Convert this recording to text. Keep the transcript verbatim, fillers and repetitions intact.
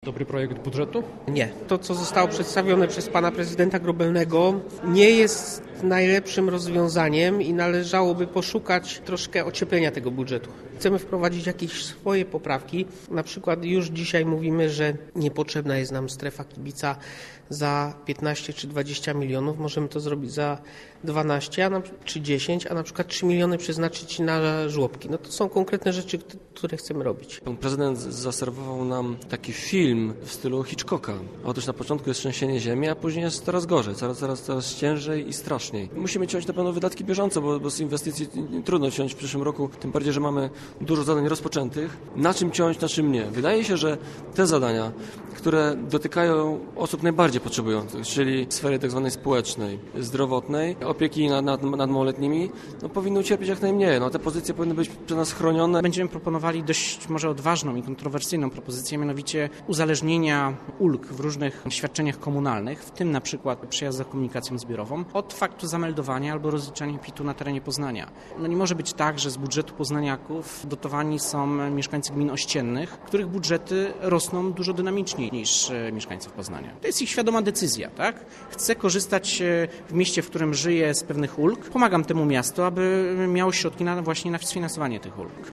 Dobry projekt budżetu? Nie. To, co zostało przedstawione przez pana prezydenta Grobelnego, nie jest najlepszym rozwiązaniem i należałoby poszukać troszkę ocieplenia tego budżetu. Chcemy wprowadzić jakieś swoje poprawki. Na przykład już dzisiaj mówimy, że niepotrzebna jest nam strefa kibica za piętnaście czy dwadzieścia milionów. Możemy to zrobić za dwanaście czy dziesięć, a na przykład trzy miliony przeznaczyć na żłobki. No to są konkretne rzeczy, które chcemy robić. Pan prezydent zaserwował nam taki film w stylu Hitchcocka. Otóż na początku jest trzęsienie ziemi, a później jest coraz gorzej, coraz, coraz, coraz ciężej i straszniej. Musimy ciąć na pewno wydatki bieżące, bo, bo z inwestycji trudno ciąć w przyszłym roku, tym bardziej, że mamy dużo zadań rozpoczętych. Na czym ciąć, na czym nie? Wydaje się, że te zadania, które dotykają osób najbardziej potrzebujących, czyli sfery tak zwanej społecznej, zdrowotnej, opieki nad, nad, nad małoletnimi, no, powinny ucierpieć jak najmniej. No, te pozycje powinny być przez nas chronione. Będziemy proponowali dość może odważną i kontrowersyjną propozycję, mianowicie uzależnienia ulg w różnych świadczeniach komunalnych, w tym na przykład przejazdach komunikacją zbiorową, od faktu zameldowania albo rozliczania pitu na terenie Poznania. No nie może być tak, że z budżetu poznaniaków dotowani są mieszkańcy gmin ościennych, których budżety rosną dużo dynamiczniej niż mieszkańców Poznania. To jest ich świadoma decyzja, tak? Chcę korzystać w mieście, w którym żyję, z pewnych ulg. Pomagam temu miastu, aby miało środki na, właśnie na sfinansowanie tych ulg.